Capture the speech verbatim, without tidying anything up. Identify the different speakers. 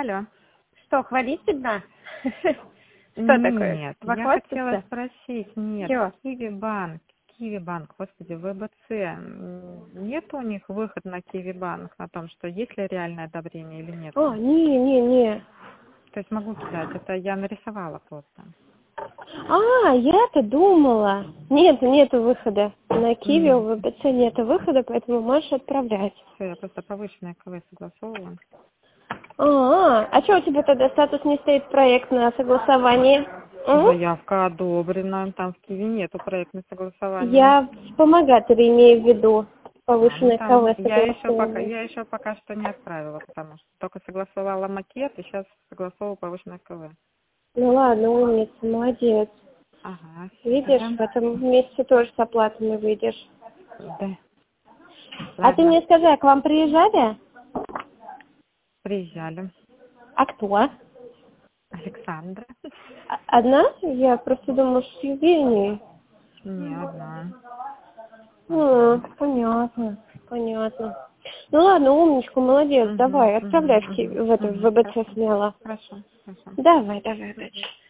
Speaker 1: Алло.
Speaker 2: Что, хвалить тебя? Что такое?
Speaker 1: Нет, я
Speaker 2: Похвастаться?
Speaker 1: хотела спросить, нет,
Speaker 2: Чего?
Speaker 1: Киви банк, Киви банк, господи, ВБЦ, нет у них выход на Киви банк, на том, что есть ли реальное одобрение или нет?
Speaker 2: О, не, не, не.
Speaker 1: То есть могу кидать, это я нарисовала просто.
Speaker 2: А, я-то думала. Нет, нету выхода. На Киви
Speaker 1: Нет,
Speaker 2: у ВБЦ нету выхода, поэтому можешь отправлять.
Speaker 1: все, я просто повышенное КВ согласовываю.
Speaker 2: А, а что у тебя тогда статус не стоит проект на согласование? М?
Speaker 1: Заявка одобрена, там в Киви нету проектного согласования.
Speaker 2: Я вспомогатели имею в виду.
Speaker 1: А, ну
Speaker 2: Повышенное
Speaker 1: там
Speaker 2: КВ
Speaker 1: я еще пока,
Speaker 2: согласование.
Speaker 1: я еще пока что не отправила, потому что только согласовала макет и сейчас согласовываю повышенное КВ.
Speaker 2: Ну ладно, умница, молодец.
Speaker 1: Ага, все
Speaker 2: Видишь,
Speaker 1: тогда.
Speaker 2: в этом месяце тоже с оплатами выйдешь.
Speaker 1: Да.
Speaker 2: А ты
Speaker 1: Ладно,
Speaker 2: мне скажи, а к вам приезжали?
Speaker 1: приезжали.
Speaker 2: А кто?
Speaker 1: Александра.
Speaker 2: А- Одна? Я просто думала, что с Евгенией.
Speaker 1: Не одна.
Speaker 2: М,
Speaker 1: Одна.
Speaker 2: понятно, понятно. Ну ладно, умничка, молодец,
Speaker 1: Угу,
Speaker 2: давай,
Speaker 1: угу,
Speaker 2: отправляй в, Ки-
Speaker 1: угу,
Speaker 2: в, это, в
Speaker 1: угу.
Speaker 2: ВБЦ
Speaker 1: Хорошо.
Speaker 2: смело.
Speaker 1: Хорошо, хорошо.
Speaker 2: Давай, давай, дальше.